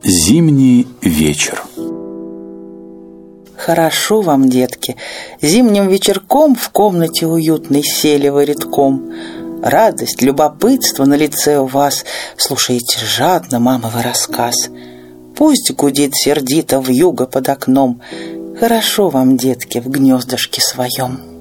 Зимний вечер. Хорошо вам, детки, зимним вечерком в комнате уютной сели вы редком. Радость, любопытство на лице у вас, слушаете жадно мамовый рассказ. Пусть гудит сердито вьюга под окном. Хорошо вам, детки, в гнездышке своем.